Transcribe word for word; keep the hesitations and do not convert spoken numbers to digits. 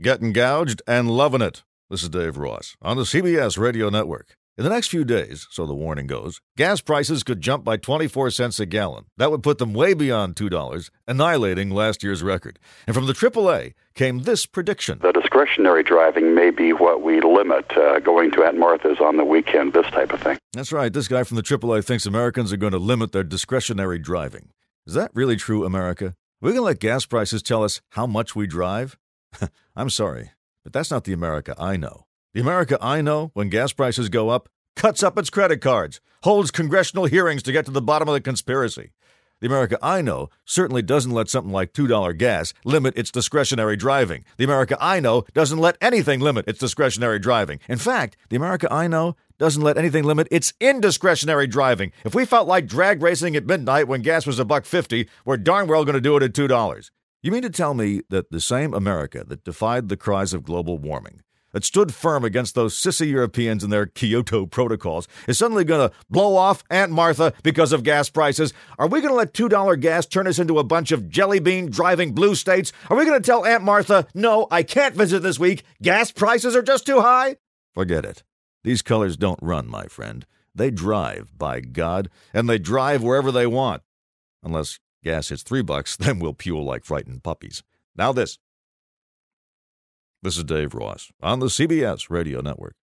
getting gouged and loving it. This is Dave Ross on the C B S Radio Network. In the next few days, so the warning goes, gas prices could jump by twenty-four cents a gallon. That would put them way beyond two dollars, annihilating last year's record. And from the triple A came this prediction. The discretionary driving may be what we limit, uh, going to Aunt Martha's on the weekend, this type of thing. That's right. This guy from the triple A thinks Americans are going to limit their discretionary driving. Is that really true, America? Are we going to let gas prices tell us how much we drive? I'm sorry, but that's not the America I know. The America I know, when gas prices go up, cuts up its credit cards, holds congressional hearings to get to the bottom of the conspiracy. The America I know certainly doesn't let something like two dollars gas limit its discretionary driving. The America I know doesn't let anything limit its discretionary driving. In fact, the America I know doesn't let anything limit its indiscretionary driving. If we felt like drag racing at midnight when gas was a buck fifty, we're darn well going to do it at two dollars. You mean to tell me that the same America that defied the cries of global warming, that stood firm against those sissy Europeans and their Kyoto protocols, is suddenly going to blow off Aunt Martha because of gas prices? Are we going to let two dollars gas turn us into a bunch of jelly bean driving blue states? Are we going to tell Aunt Martha, no, I can't visit this week, gas prices are just too high? Forget it. These colors don't run, my friend. They drive, by God, and they drive wherever they want. Unless gas hits three bucks, then we'll pule like frightened puppies. Now this. This is Dave Ross on the C B S Radio Network.